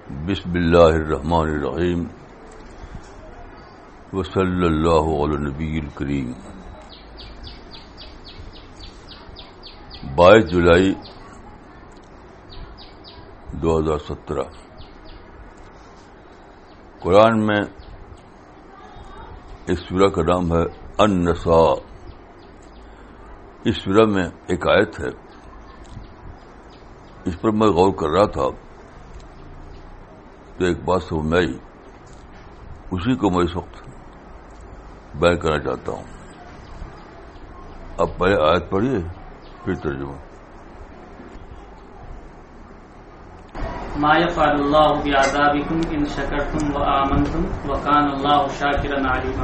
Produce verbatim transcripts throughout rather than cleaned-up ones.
بسم اللہ الرحمن الرحیم وصلی اللہ علی النبی الکریم. بائیس جولائی دو ہزار سترہ. قرآن میں اس سورہ کا نام ہے النساء. اس سورہ میں ایک آیت ہے، اس پر میں غور کر رہا تھا تو ایک بات سمجھ میں آئی، اسی کو میں اس وقت بیان کرنا چاہتا ہوں. اب پہلے آیت پڑھیے پھر ترجمہ. ما يفعل الله بعذابكم ان شكرتم وآمنتم وكان الله شاكرا عليما.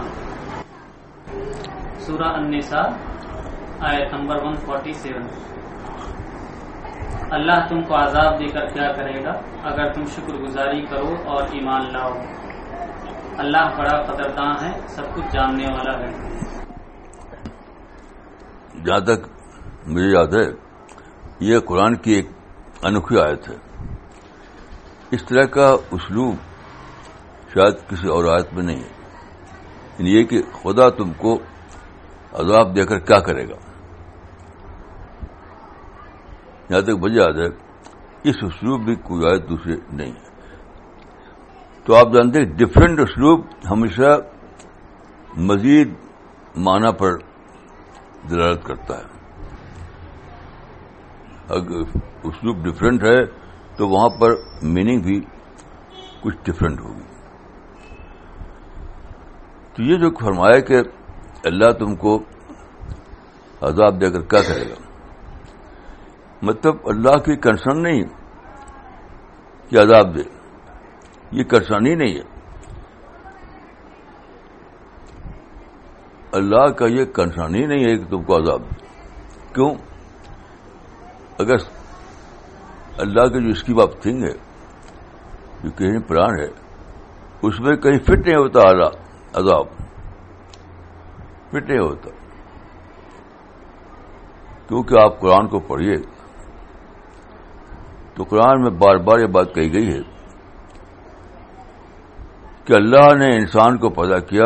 سورہ النساء آیت نمبر ایک سو سینتالیس. اللہ تم کو عذاب دے کر کیا کرے گا اگر تم شکر گزاری کرو اور ایمان لاؤ. اللہ بڑا قدرداں ہے، سب کچھ جاننے والا ہے. جہاں تک مجھے یاد ہے یہ قرآن کی ایک انوکھی آیت ہے. اس طرح کا اسلوب شاید کسی اور آیت میں نہیں ہے. یعنی یہ کہ خدا تم کو عذاب دے کر کیا کرے گا. یہاں تک مجھے یاد ہے اس اسلوب بھی کوئی آیت دوسرے نہیں ہے. تو آپ جانتے ہیں ڈفرینٹ اسلوب ہمیشہ مزید معنی پر دلالت کرتا ہے. اگر اسلوب ڈفرینٹ ہے تو وہاں پر میننگ بھی کچھ ڈفرینٹ ہوگی. تو یہ جو فرمایا کہ اللہ تم کو عذاب دے کر کیا کرے گا، مطلب اللہ کی کنسرن نہیں کہ عذاب دے، یہ کنسرن ہی نہیں ہے. اللہ کا یہ کنسرن ہی نہیں ہے کہ تم کو عذاب دے. کیوں؟ اگر اللہ کی جو اسکیم آف تھنگ ہے، جو کہیں پلان ہے، اس میں کہیں فٹ نہیں ہوتا عذاب، فٹ نہیں ہوتا. کیونکہ آپ قرآن کو پڑھیے تو قرآن میں بار بار یہ بات کہی گئی ہے کہ اللہ نے انسان کو پیدا کیا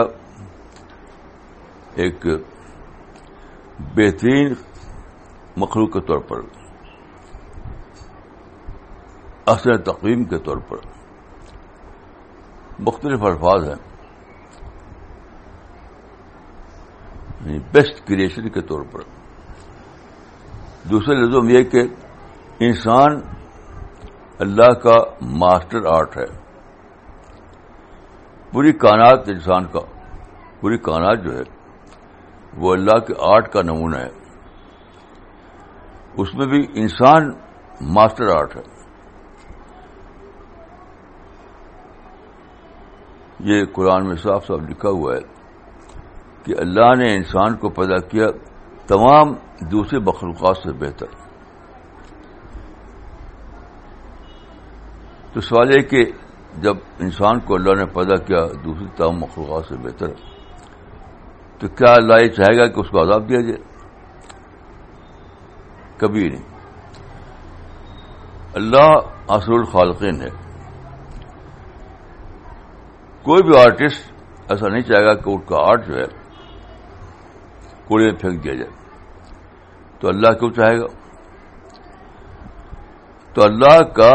ایک بہترین مخلوق کے طور پر، احسن تقویم کے طور پر. مختلف الفاظ ہیں، بیسٹ کریشن کے طور پر. دوسرے لفظوں میں یہ کہ انسان اللہ کا ماسٹر آرٹ ہے. پوری کائنات انسان کا، پوری کائنات جو ہے وہ اللہ کے آرٹ کا نمونہ ہے. اس میں بھی انسان ماسٹر آرٹ ہے. یہ قرآن میں صاف صاف لکھا ہوا ہے کہ اللہ نے انسان کو پیدا کیا تمام دوسرے مخلوقات سے بہتر. تو سوال ہے کہ جب انسان کو اللہ نے پیدا کیا دوسری تمام مخلوقات سے بہتر، تو کیا اللہ یہ چاہے گا کہ اس کو عذاب دیا جائے؟ کبھی نہیں. اللہ اصل الخالقین ہے. کوئی بھی آرٹسٹ ایسا نہیں چاہے گا کہ اس کا آرٹ جو ہے کوڑے میں پھینک دیا جائے. تو اللہ کیوں چاہے گا؟ تو اللہ کا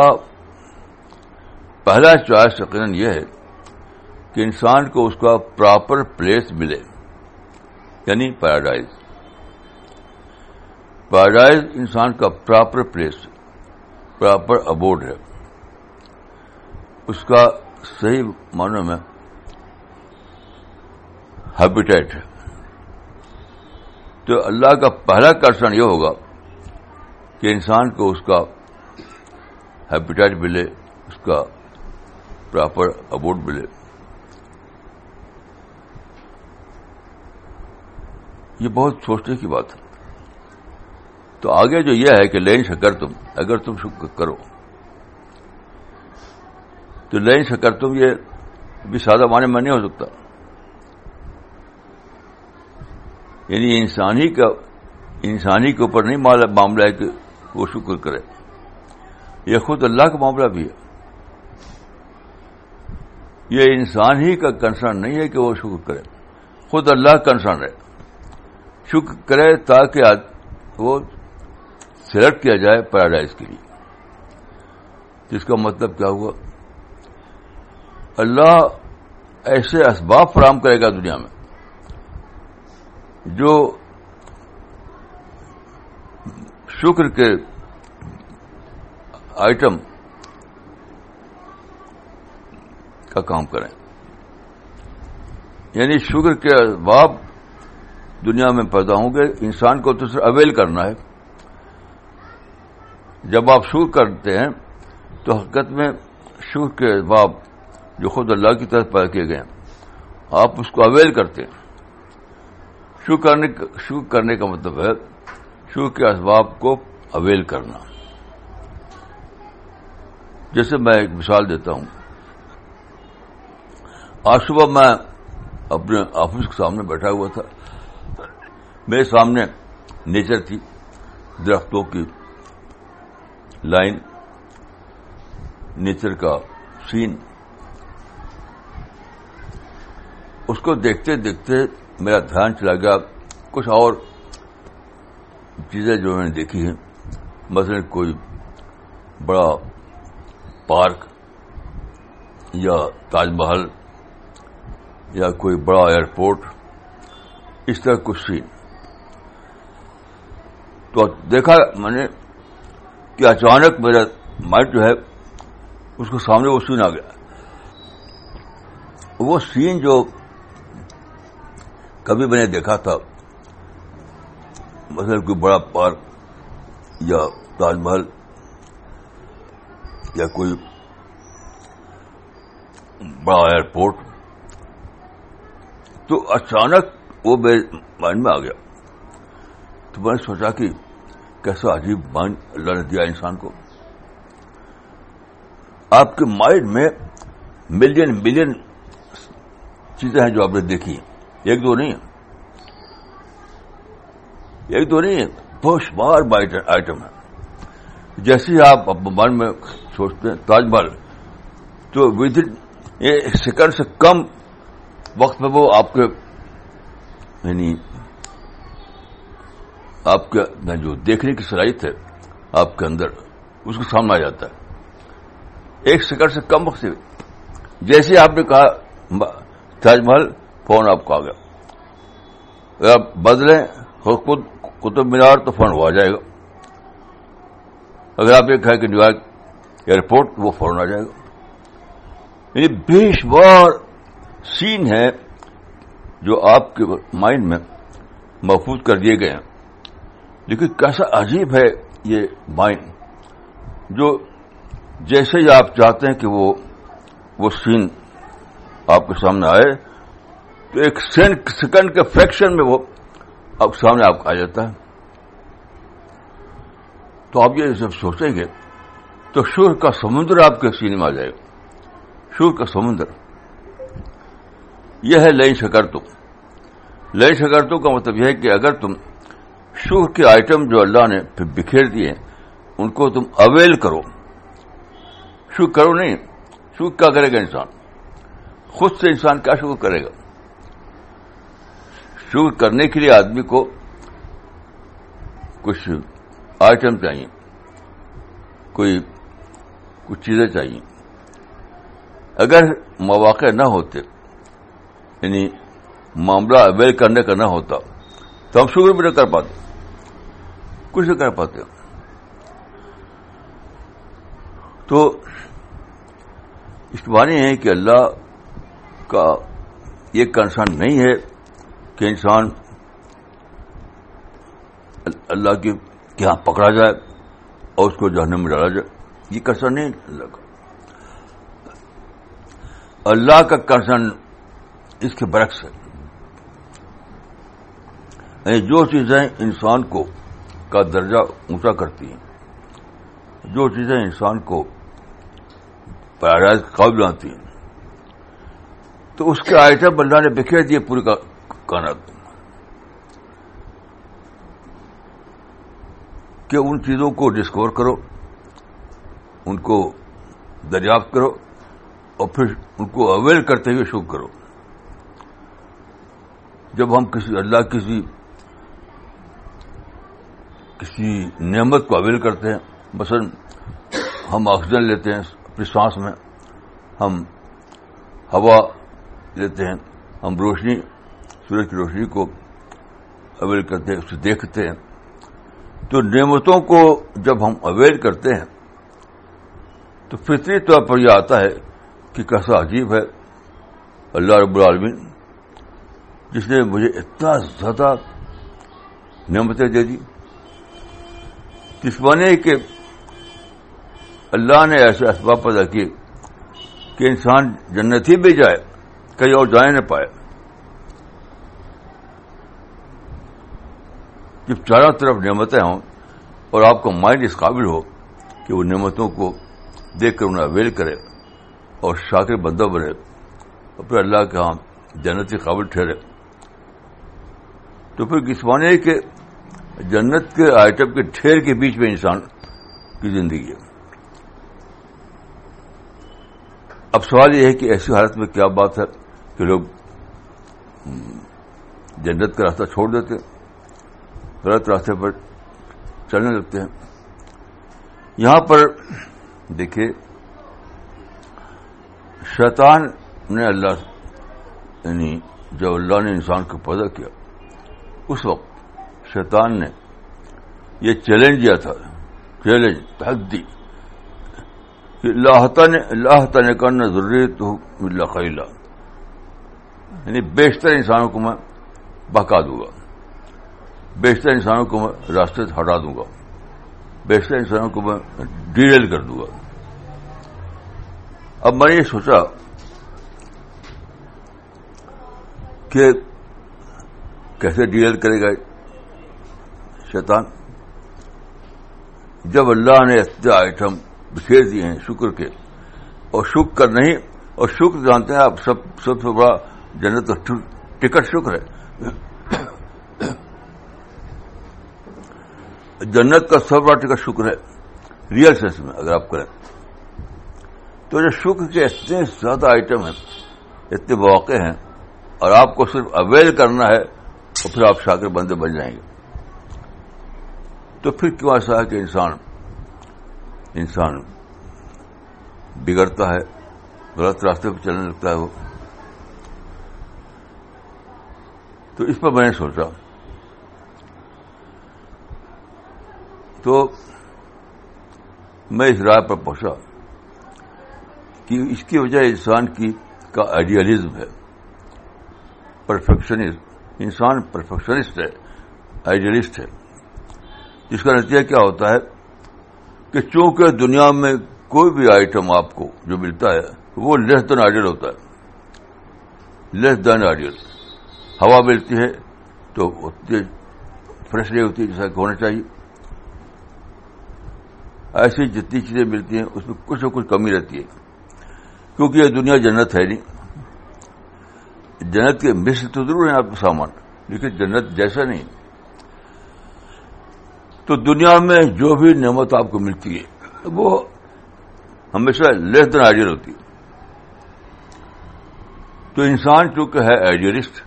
پہلا چوائس یقیناً یہ ہے کہ انسان کو اس کا پراپر پلیس ملے، یعنی پیراڈائز. پیراڈائز انسان کا پراپر پلیس، پراپر ابوڈ ہے، اس کا صحیح معنوں میں ہیبیٹیٹ ہے. تو اللہ کا پہلا کنسرن یہ ہوگا کہ انسان کو اس کا ہیبیٹیٹ ملے، اس کا پراپر ابوڈ ملے. یہ بہت سوچنے کی بات ہے. تو آگے جو یہ ہے کہ لئن شکرتم، اگر تم شکر کرو، تو لئن شکرتم یہ بھی سادہ معنی میں نہیں ہو سکتا. یعنی انسانی کا انسانی کے اوپر نہیں معاملہ ہے کہ وہ شکر کرے، یہ خود اللہ کا معاملہ بھی ہے. یہ انسان ہی کا کنسرن نہیں ہے کہ وہ شکر کرے، خود اللہ کنسرن ہے شکر کرے تاکہ وہ سلیکٹ کیا جائے پیراڈائز کے لیے. جس کا مطلب کیا ہوا؟ اللہ ایسے اسباب فراہم کرے گا دنیا میں جو شکر کے آئٹم کا کام کریں. یعنی شکر کے اسباب دنیا میں پیدا ہوں گے، انسان کو تو صرف اویل کرنا ہے. جب آپ شکر کرتے ہیں تو حقیقت میں شکر کے اسباب جو خود اللہ کی طرف پیدا کیے گئے ہیں آپ اس کو اویل کرتے ہیں. شکر کرنے شکر کرنے کا مطلب ہے شکر کے اسباب کو اویل کرنا. جیسے میں ایک مثال دیتا ہوں. آج صبح میں اپنے آفس کے سامنے بیٹھا ہوا تھا. میرے سامنے نیچر تھی، درختوں کی لائن، نیچر کا سین. اس کو دیکھتے دیکھتے میرا دھیان چلا گیا کچھ اور چیزیں جو میں نے دیکھی ہیں. مثلا کوئی بڑا پارک یا تاج محل یا کوئی بڑا ایئرپورٹ، اس طرح کچھ سین. تو دیکھا میں نے کہ اچانک میرا مائنڈ جو ہے اس کو سامنے وہ سین آ گیا. وہ سین جو کبھی میں نے دیکھا تھا، مثلا کوئی بڑا پارک یا تاج محل یا کوئی بڑا ایئرپورٹ، تو اچانک وہ میرے مائنڈ میں آ گیا. تو میں نے سوچا کہ کیسا عجیب مائنڈ اللہ نے دیا انسان کو. آپ کے مائنڈ میں ملین ملین چیزیں ہیں جو آپ نے دیکھی ہیں، ایک دو نہیں ہے، ایک دو نہیں ہے، بہت شمار آئٹم ہے. جیسے ہی آپ اپنے من میں سوچتے ہیں تاج محل، تو ود ان ایک سیکنڈ سے کم وقت میں وہ آپ کے یعنی آپ کے جو دیکھنے کی صلاحیت ہے آپ کے اندر اس کو سامنے آ جاتا ہے. ایک سیکنڈ سے کم وقت سے جیسے آپ نے کہا تاج محل، فون آپ کو آ گیا. اگر آپ بدلیں خود قطب مینار تو فون ہو جائے گا. اگر آپ یہ کہیں کہ نیو یارک ایئرپورٹ، وہ فوراً آ جائے گا. یعنی بے شمار سین ہے جو آپ کے مائنڈ میں محفوظ کر دیے گئے ہیں. لیکن کیسا عجیب ہے یہ مائنڈ جو جیسے ہی آپ چاہتے ہیں کہ وہ وہ سین آپ کے سامنے آئے تو ایک سیکنڈ کے فریکشن میں وہ آپ سامنے آپ آ جاتا ہے. تو آپ یہ جب سوچیں گے تو شکر کا سمندر آپ کے سینے میں آ جائے گا. شکر کا سمندر یہ ہے لئن شکرتم. لئن شکرتم کا مطلب یہ ہے کہ اگر تم شکر کے آئٹم جو اللہ نے بکھیر دیے ان کو تم اویل کرو. شکر کرو نہیں، شکر کیا کرے گا انسان؟ خود سے انسان کیا شکر کرے گا؟ شکر کرنے کے لیے آدمی کو کچھ آئٹم چاہیے، کوئی کچھ چیزیں چاہیے. اگر مواقع نہ ہوتے، یعنی معاملہ اویل کرنے کا نہ ہوتا تو ہم شکر بھی نہ کر پاتے، کچھ نہیں کر پاتے. تو اس معنی ہے کہ اللہ کا یہ کنسرن نہیں ہے کہ انسان اللہ کے یہاں پکڑا جائے اور اس کو جہنم میں ڈالا جائے. یہ کنسرن نہیں اللہ کا. اللہ کا کنسرن اس کے برعکس ہے. یعنی جو چیزیں انسان کو کا درجہ اونچا کرتی ہیں، جو چیزیں انسان کو پیراڈائز قابل بناتی ہیں، تو اس کے آئٹم اللہ نے بکھیر دیے پوری کائنات میں کہ ان چیزوں کو ڈسکور کرو، ان کو دریافت کرو اور پھر ان کو اویل کرتے ہوئے شکر کرو. جب ہم کسی اللہ کسی کسی نعمت کو اویل کرتے ہیں، مثلا ہم آکسیجن لیتے ہیں اپنی سانس میں، ہم ہوا لیتے ہیں، ہم روشنی سورج کی روشنی کو اویل کرتے ہیں، اسے دیکھتے ہیں. تو نعمتوں کو جب ہم اویل کرتے ہیں تو فطری طور پر یہ آتا ہے کہ کیسا عجیب ہے اللہ رب العالمین جس نے مجھے اتنا زیادہ نعمتیں دے دی. اس معنی کہ اللہ نے ایسے اسباب پیدا کیے کہ انسان جنت ہی بھی جائے، کہیں اور جانے نہ پائے. جب چاروں طرف نعمتیں ہوں اور آپ کا مائنڈ اس قابل ہو کہ وہ نعمتوں کو دیکھ کر انہیں اویل کرے اور شاکر بندہ بنے اور پھر اللہ کے ہاں جنت کے قابل ٹھہرے، تو پھر کس معنی کہ جنت کے آئٹم کے ڈھیر کے بیچ میں انسان کی زندگی ہے. اب سوال یہ ہے کہ ایسی حالت میں کیا بات ہے کہ لوگ جنت کا راستہ چھوڑ دیتے، غلط راستے پر چلنے لگتے ہیں. یہاں پر دیکھیے شیطان نے اللہ یعنی جب اللہ نے انسان کو پیدا کیا اس وقت شیطان نے یہ چیلنج دیا تھا، چیلنج تحدی کہ اللہ تعالی اللہ تعالی کرنا ضروریت ہو اللہ خیلا، یعنی بیشتر انسانوں کو میں بہکا دوں گا، بیشتر انسانوں کو میں راستے سے ہٹا دوں گا، بیشتر انسانوں کو میں ڈیریل کر دوں گا. اب میں نے یہ سوچا کہ کیسے ڈیریل کرے گا شیطان جب اللہ نے اتنے آئٹم بکھیر دیے ہیں شکر کے، اور شکر نہیں، اور شکر جانتے ہیں آپ سب سب سے بڑا جنت کا ٹکٹ شکر ہے. جنت کا سب بڑا ٹکٹ شکر ہے ریئل سینس میں اگر آپ کریں تو. جو شکر کے اتنے زیادہ آئٹم ہیں، اتنے مواقع ہیں، اور آپ کو صرف اویل کرنا ہے اور پھر آپ شاکر بندے بن جائیں گے. تو پھر کیوں ایسا ہے کہ انسان انسان بگڑتا ہے، غلط راستے پہ چلنے لگتا ہے وہ؟ تو اس پر میں نے سوچا تو میں اس رائے پر پہنچا کہ اس کی وجہ انسان کی کا آئیڈیالزم ہے، پرفیکشنزم. انسان پرفیکشنسٹ ہے، آئیڈیلسٹ ہے، جس کا نتیجہ کیا ہوتا ہے کہ چونکہ دنیا میں کوئی بھی آئٹم آپ کو جو ملتا ہے وہ لیس دین آئیڈیل ہوتا ہے، لیس دین آئیڈیل. ہوا ملتی ہے تو اتنی فریش نہیں ہوتی جیسا کہ ہونا چاہیے. ایسی جتنی چیزیں ملتی ہیں اس میں کچھ نہ کچھ کمی رہتی ہے، کیونکہ یہ دنیا جنت ہے نہیں. جنت کے مثل تو ضرور ہیں آپ کا سامان، لیکن جنت جیسا نہیں. تو دنیا میں جو بھی نعمت آپ کو ملتی ہے وہ ہمیشہ لیس دین آئیڈیل ہوتی ہے. تو انسان چونکہ ہے آئیڈیلسٹ،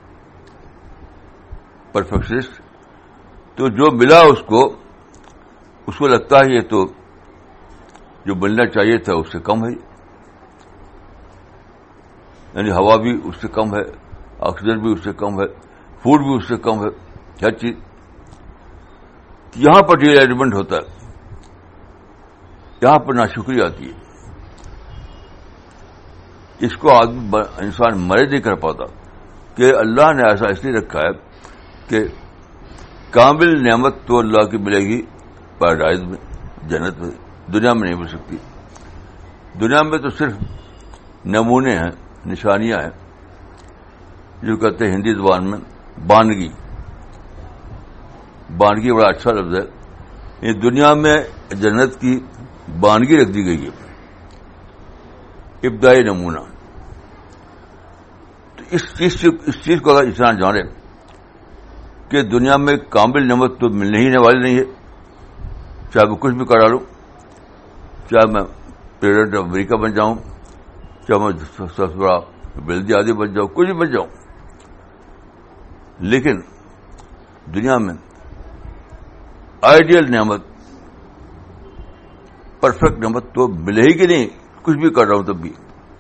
پرفیکشنسٹ، تو جو ملا اس کو اس کو لگتا ہے یہ تو جو ملنا چاہیے تھا اس سے کم ہے، یعنی ہوا بھی اس سے کم ہے، آکسیجن بھی اس سے کم ہے، فوڈ بھی اس سے کم ہے، ہر چیز. یہاں پر ڈی ایڈمنٹ ہوتا ہے، یہاں پر ناشکری آتی ہے. اس کو آدمی انسان مرے نہیں کر پاتا کہ اللہ نے ایسا اس لیے رکھا ہے کہ کامل نعمت تو اللہ کی ملے گی پیراڈائز میں، جنت میں، دنیا میں نہیں مل سکتی. دنیا میں تو صرف نمونے ہیں، نشانیاں ہیں، جو کہتے ہیں ہندی زبان میں بانگی. بانگی بڑا اچھا لفظ ہے. یہ دنیا میں جنت کی بانگی رکھ دی گئی ہے، ابتدائی نمونہ. تو اس چیز اس چیز کو اگر انسان جانے کہ دنیا میں کامل نعمت تو ملنے ہی والی نہیں ہے، چاہے میں کچھ بھی کرا لوں، چاہے میں پریزیڈنٹ آف امریکہ بن جاؤں، چاہے میں سب سے بڑا بلدی آدمی بن جاؤں، کچھ بھی بن جاؤں، لیکن دنیا میں آئیڈیل نعمت، پرفیکٹ نعمت تو ملے ہی کہ نہیں. کچھ بھی کر رہا ہوں تب بھی.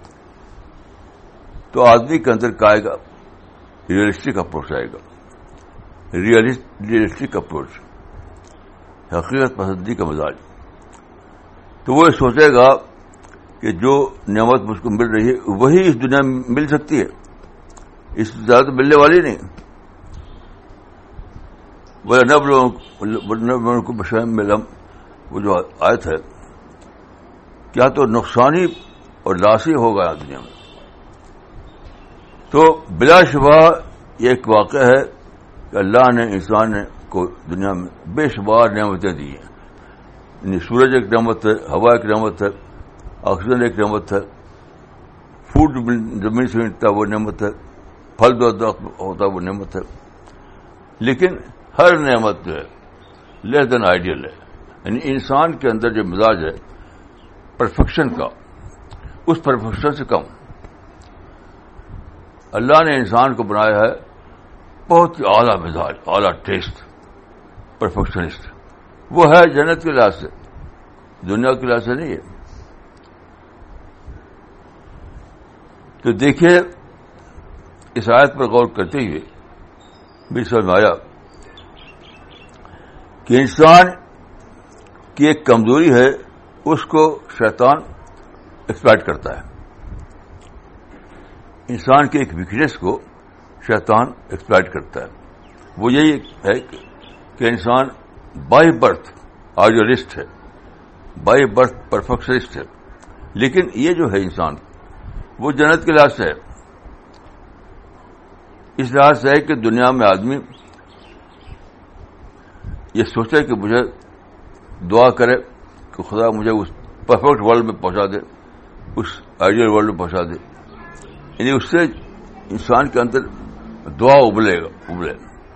تو آدمی کے اندر کا آئے گا ریئلسٹک اپروچ آئے گا، ریئلسٹک اپروچ، حقیقت پسندی کا مزاج. تو وہ سوچے گا کہ جو نعمت مجھ کو مل رہی ہے وہی اس دنیا میں مل سکتی ہے، اس سے زیادہ ملنے والی نہیں. وہ کو بشائم ملم، وہ جو آیت ہے، کیا تو نقصانی اور لاسی ہوگا دنیا میں. تو بلا شبہ یہ ایک واقعہ ہے کہ اللہ نے انسان نے کو دنیا میں بے شمار نعمتیں دی ہیں. یعنی سورج ایک نعمت ہے، ہوا ایک نعمت ہے، آکسیجن ایک نعمت ہے، فوڈ زمین سے ملتا ہے وہ نعمت ہے، پھل جو ہوتا ہے وہ نعمت ہے. لیکن ہر نعمت جو ہے لیس دین آئیڈیل ہے. یعنی انسان کے اندر جو مزاج ہے پرفیکشن کا، اس پرفیکشن سے کم. اللہ نے انسان کو بنایا ہے بہت ہی اعلیٰ مزاج، اعلیٰ ٹیسٹ، پرفیکشنسٹ. وہ ہے جنت کے لحاظ سے، دنیا کے لحاظ سے نہیں ہے. تو دیکھیے اس آیت پر غور کرتے ہوئے بھی سمجھ میں آیا کہ انسان کی ایک کمزوری ہے، اس کو شیطان ایکسپلائٹ کرتا ہے. انسان کی ایک ویکنیس کو شیطان ایکسپلائٹ کرتا ہے. وہ یہی ہے کہ انسان بائی برتھ آئیڈیلسٹ ہے، بائی برتھ پرفیکشنسٹ ہے. لیکن یہ جو ہے انسان وہ جنت کے لحاظ سے ہے. اس لحاظ سے ہے کہ دنیا میں آدمی یہ سوچے کہ مجھے دعا کرے کہ خدا مجھے اس پرفیکٹ ورلڈ میں پہنچا دے، اس آئیڈیل ورلڈ میں پہنچا دے. یعنی اس سے انسان کے اندر دعا ابلے گا ابلے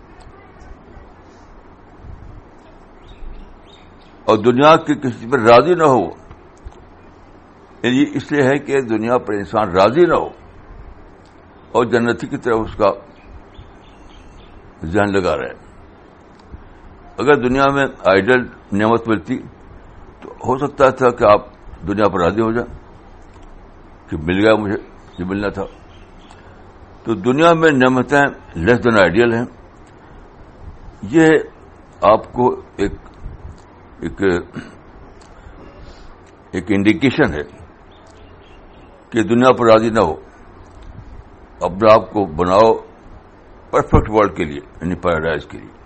اور دنیا کی کسی پر راضی نہ ہو. یعنی اس لیے ہے کہ دنیا پر انسان راضی نہ ہو اور جنتی کی طرف اس کا ذہن لگا رہے. اگر دنیا میں آئیڈل نعمت ملتی تو ہو سکتا تھا کہ آپ دنیا پر راضی ہو جائیں کہ مل گیا مجھے جو ملنا تھا. تو دنیا میں نعمتیں لیس دین آئیڈیل ہیں. یہ آپ کو ایک ایک ایک انڈیکیشن ہے کہ دنیا پر راضی نہ ہو. اپنے آپ کو بناؤ پرفیکٹ ورلڈ کے لیے، یعنی پیراڈائز کے لیے.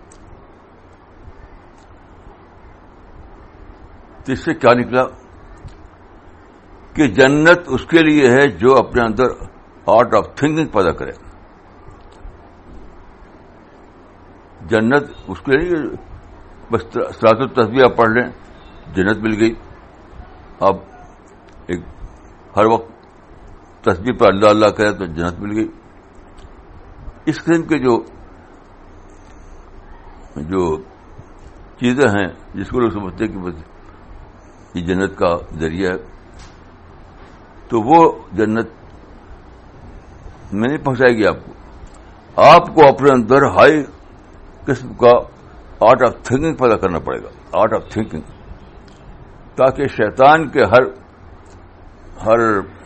تو اس سے کیا نکلا کہ جنت اس کے لیے ہے جو اپنے اندر آرٹ آف تھنکنگ پیدا کرے. جنت اس کے لیے بس صلاۃ التسبیح آپ پڑھ لیں جنت مل گئی. آپ ایک ہر وقت تسبیح پر اللہ اللہ کرے تو جنت مل گئی. اس قسم کے جو جو چیزیں ہیں جس کو لوگ سمجھتے ہیں کہ بس یہ جنت کا ذریعہ ہے، تو وہ جنت میں نہیں پہنچائے گی آپ کو. آپ کو اپنے اندر ہائی قسم کا آرٹ آف تھنکنگ پیدا کرنا پڑے گا، آرٹ آف تھنکنگ، تاکہ شیطان کے ہر ہر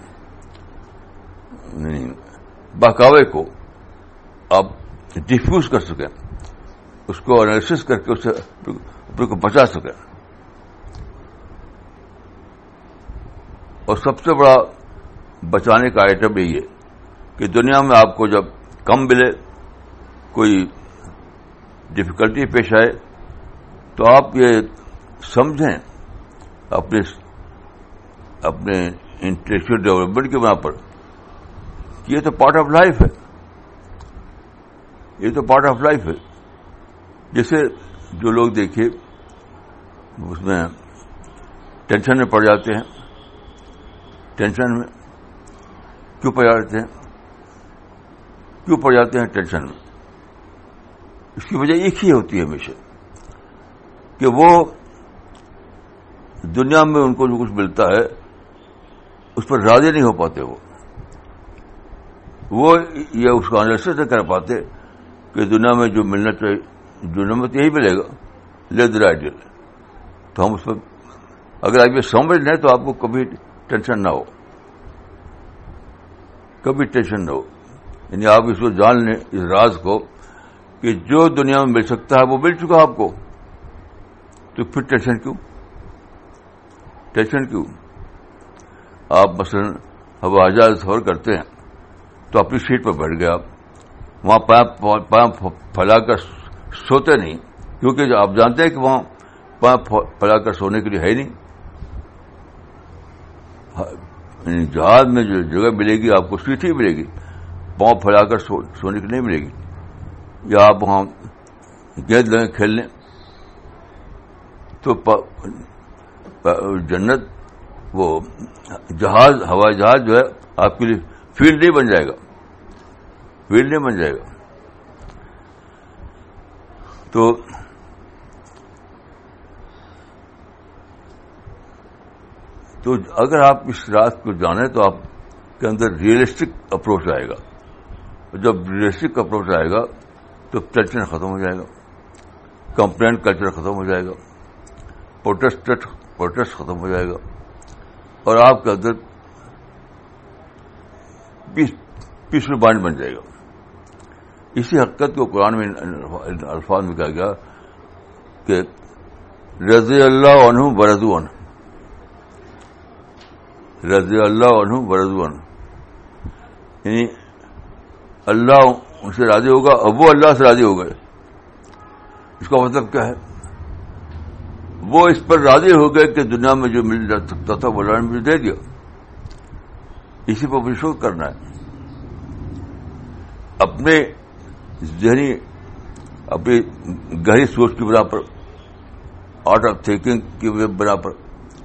بہکاوے کو آپ ڈیفیوز کر سکیں، اس کو انالیسس کر کے اسے اپنے کو بچا سکیں. اور سب سے بڑا بچانے کا آئٹم یہی ہے کہ دنیا میں آپ کو جب کم ملے، کوئی ڈفیکلٹی پیش آئے، تو آپ یہ سمجھیں اپنے اپنے انٹلیکچوئل ڈیولپمنٹ کے بنا پر کہ یہ تو پارٹ آف لائف ہے، یہ تو پارٹ آف لائف ہے. جیسے جو لوگ دیکھیے اس میں ٹینشن میں پڑ جاتے ہیں. ٹینشن میں کیوں پڑ جاتے ہیں کیوں پڑ جاتے ہیں ٹینشن میں؟ اس کی وجہ ایک ہی ہوتی ہے ہمیشہ کہ وہ دنیا میں ان کو جو کچھ ملتا ہے اس پر راضی نہیں ہو پاتے. وہ وہ یہ اس کو انالیسس نہیں کر پاتے کہ دنیا میں جو ملنا چاہیے, دنیا میں تو یہی ملے گا, لیدر آئیڈیل. تو ہم اس پر اگر آپ یہ سمجھ لیں تو آپ کو کبھی ٹینشن نہ ہو, کبھی ٹینشن نہ ہو. یعنی آپ اس کو جان لیں, اس راز کو, کہ جو دنیا میں مل سکتا ہے وہ مل چکا آپ کو, تو پھر ٹینشن کیوں, ٹینشن کیوں. آپ مثلا ہوائی جہاز سفر کرتے ہیں تو اپنی سیٹ پر بیٹھ گئے, آپ وہاں پاؤں پاؤں پھیلا کر سوتے نہیں, کیونکہ آپ جانتے ہیں کہ وہاں پاؤں پھیلا کر سونے کے لیے ہے ہی نہیں. جہاز میں جو جگہ ملے گی آپ کو سیٹ ہی ملے گی, پاؤں پھیلا کر سو, سونے کی نہیں ملے گی. یا آپ وہاں گیند لگیں کھیل لیں تو جنت وہ جہاز ہوائی جہاز جو ہے آپ کے لیے فیلڈ نہیں بن جائے گا, فیلڈ نہیں بن جائے گا. تو تو اگر آپ اس رات کو جانیں تو آپ کے اندر ریئلسٹک اپروچ آئے گا. جب ریئلسٹک اپروچ آئے گا تو ٹینشن ختم ہو جائے گا, کمپلین کلچر ختم ہو جائے گا, پروٹیسٹ پروٹیسٹ ختم ہو جائے گا, اور آپ کے اندر پیسفل مائنڈ بن جائے گا. اسی حقیقت کو قرآن میں الفاظ میں کہا گیا کہ رضی اللہ عنہ ورضوا عنہ, رضی اللہ عنہ ورضوا عنہ, یعنی اللہ ان سے راضی ہوگا اور وہ اللہ سے راضی ہو گئے. اس کا مطلب کیا ہے؟ وہ اس پر راضی ہو گئے کہ دنیا میں جو مل جا سکتا تھا وہ اللہ نے مجھے دے دیا. اسی پر مجھے شکر کرنا ہے. اپنے ذہنی اپنی گہری سوچ کی بنا پر, آرٹ آف تھنکنگ کی بنا پر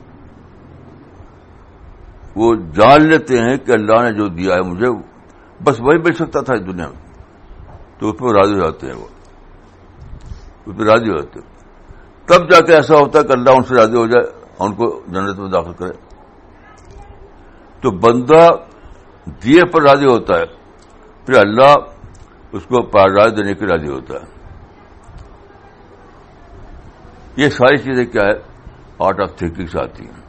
وہ جان لیتے ہیں کہ اللہ نے جو دیا ہے مجھے بس وہی مل سکتا تھا اس دنیا میں, تو اس پہ راضی ہو جاتے ہیں. وہ اس پہ راضی ہو جاتے ہیں. تب جا کے ایسا ہوتا ہے کہ اللہ ان سے راضی ہو جائے اور ان کو جنت میں داخل کرے. تو بندہ دیے پر راضی ہوتا ہے, پھر اللہ اس کو پیراڈائز دینے کے راضی ہوتا ہے. یہ ساری چیزیں کیا ہے؟ آرٹ آف تھنکنگ سے آتی ہیں.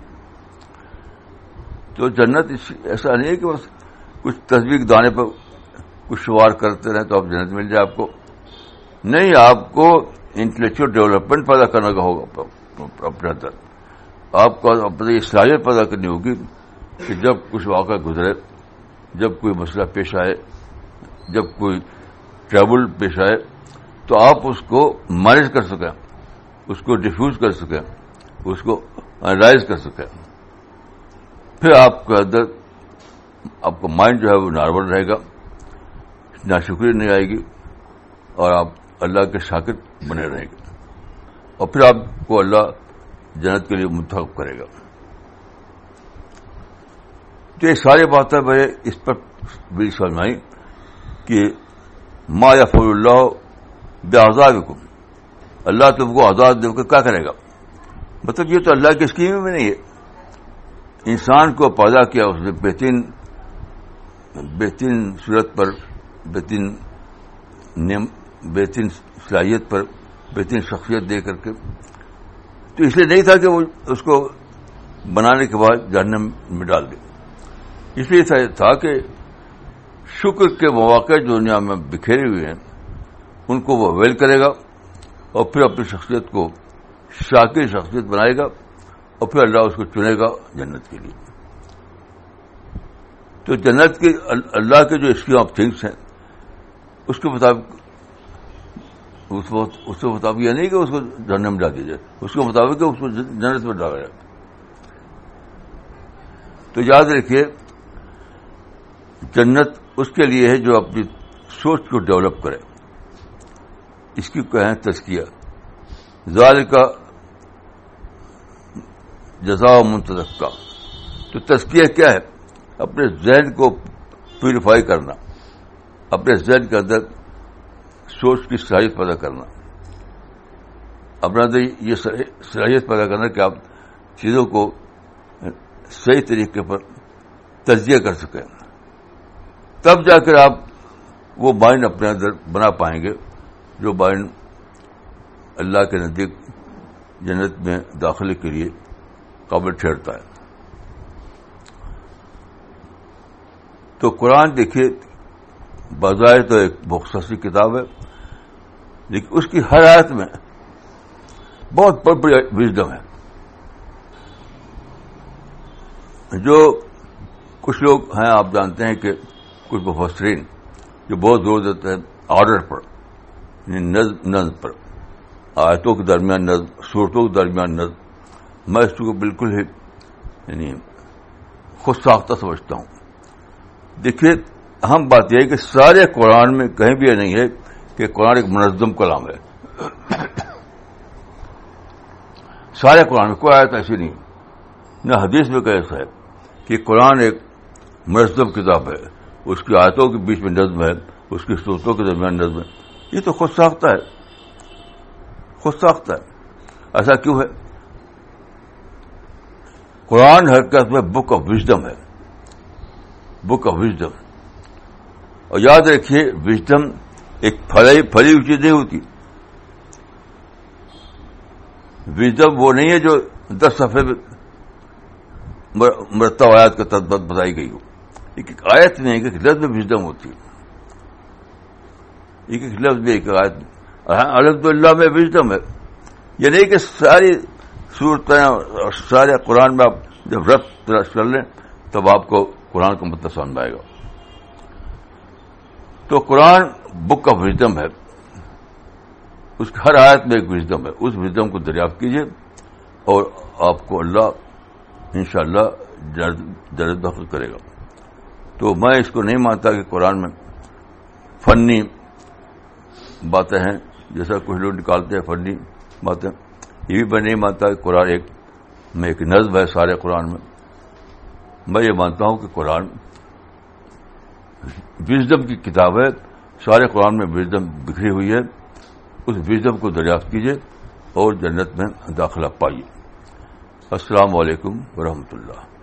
تو جنت ایسا نہیں ہے کہ بس کچھ تصویر دانے پر کچھ شمار کرتے رہے تو آپ جنت مل جائے آپ کو. نہیں, آپ کو انٹلیکچوئل ڈیولپمنٹ پیدا کرنا کا ہوگا اپنے اندر. آپ کو اپنی صلاحیت پیدا کرنی ہوگی کہ جب کچھ واقعہ گزرے, جب کوئی مسئلہ پیش آئے, جب کوئی ٹربل پیش آئے, تو آپ اس کو مینج کر سکیں, اس کو ڈیفیوز کر سکیں, اس کو انالائز کر سکیں. پھر آپ کے اندر آپ کا مائنڈ جو ہے وہ نارمل رہے گا, ناشکری نہیں آئے گی, اور آپ اللہ کے شاکر بنے رہیں گے, اور پھر آپ کو اللہ جنت کے لیے منتخب کرے گا. تو یہ ساری باتیں میں اس پر بھی سمجھ آئی کہ ما یفعل اللہ بعذابکم, اللہ تم کو عذاب دے کر کیا کرے گا. مطلب یہ تو اللہ کی اسکیم میں نہیں ہے. انسان کو پیدا کیا اس نے بہترین بہترین صورت پر, بہترین نعم بہترین صلاحیت پر, بہترین شخصیت دے کر کے. تو اس لیے نہیں تھا کہ وہ اس کو بنانے کے بعد جہنم میں ڈال دے. اس لیے تھا کہ شکر کے مواقع جو دنیا میں بکھیرے ہوئے ہیں ان کو وہ ویل کرے گا, اور پھر اپنی شخصیت کو شاکر شخصیت بنائے گا, اور پھر اللہ اس کو چنے گا جنت کے لیے. تو جنت کی اللہ کے جو اسکیم آف تھنگس ہیں اس کے مطابق اس کے مطابق یہ نہیں کہ اس کو جہنم میں ڈال دیا جائے, اس کے مطابق اس کو جنت میں ڈالا جائے. تو یاد رکھیے جنت اس کے لیے ہے جو اپنی سوچ کو ڈیولپ کرے. اس کی کہیں تزکیہ, ذالک جزاء من تزکیٰ. تو تزکیہ کیا ہے؟ اپنے ذہن کو پیوریفائی کرنا, اپنے ذہن کے اندر سوچ کی صلاحیت پیدا کرنا, اپنے اندر یہ صلاحیت پیدا کرنا کہ آپ چیزوں کو صحیح طریقے پر تجزیہ کر سکیں، تب جا کر آپ وہ مائنڈ اپنے اندر بنا پائیں گے جو مائنڈ اللہ کے نزدیک جنت میں داخلے کے لیے قابل ٹھہرتا ہے۔ تو قرآن دیکھیے بظاہر تو ایک مختصر کتاب ہے، لیکن اس کی ہر آیت میں بہت بڑی بڑی وژڈم ہے۔ جو کچھ لوگ ہیں، آپ جانتے ہیں کہ کچھ مفسرین جو بہت زور دیتے ہیں آرڈر پر، یعنی نظم نظم پر، آیتوں کے درمیان نظم، صورتوں کے درمیان نظم، میں اس کو بالکل ہی یعنی خود ساختہ سمجھتا ہوں۔ دیکھیے اہم بات یہ ہے کہ سارے قرآن میں کہیں بھی یہ نہیں ہے کہ قرآن ایک منظم کلام ہے، سارے قرآن میں کوئی آیت ایسی نہیں، نہ حدیث میں کوئی ایسا ہے کہ قرآن ایک منظم کتاب ہے، اس کی آیتوں کے بیچ میں نظم ہے، اس کی صورتوں کے درمیان نظم ہے۔ یہ تو خود ساختہ ہے، خود ساختہ ہے۔ ایسا کیوں ہے؟ قرآن حقیقت میں بک آف وژڈم ہے، بک آف وژڈم۔ اور یاد رکھیے وژڈم ایک پھلی پھلی ہوئی چیز نہیں ہوتی، وژڈم وہ نہیں ہے جو دس صفحے میں مرتب آیات کا تدبیر بتائی گئی ہو۔ ایک ایک آیت میں ایک ایک لفظ میں وژڈم ہوتی ہے، ایک ایک لفظ میں ایک آیت میں۔ الحمدللہ میں وژڈم ہے، یہ نہیں کہ ساری صورتیں اور سارے قرآن میں آپ جب ربط تلاش کر لیں تب آپ کو قرآن کا مطلب سمجھ آئے گا۔ تو قرآن بک آف وژڈم ہے، اس کی ہر آیت میں ایک وژڈم ہے، اس وژڈم کو دریافت کیجیے اور آپ کو اللہ انشاءاللہ جنت داخل کرے گا۔ تو میں اس کو نہیں مانتا کہ قرآن میں فنی باتیں ہیں جیسا کچھ لوگ نکالتے ہیں فنی باتیں، یہ بھی میں نہیں مانتا کہ قرآن ایک میں ایک نظم ہے سارے قرآن میں۔ میں یہ مانتا ہوں کہ قرآن وژڈم کی کتاب ہے، سارے قرآن میں وژڈم بکھری ہوئی ہے، اس وژڈم کو دریافت کیجیے اور جنت میں داخلہ پائیے۔ السلام علیکم ورحمۃ اللہ۔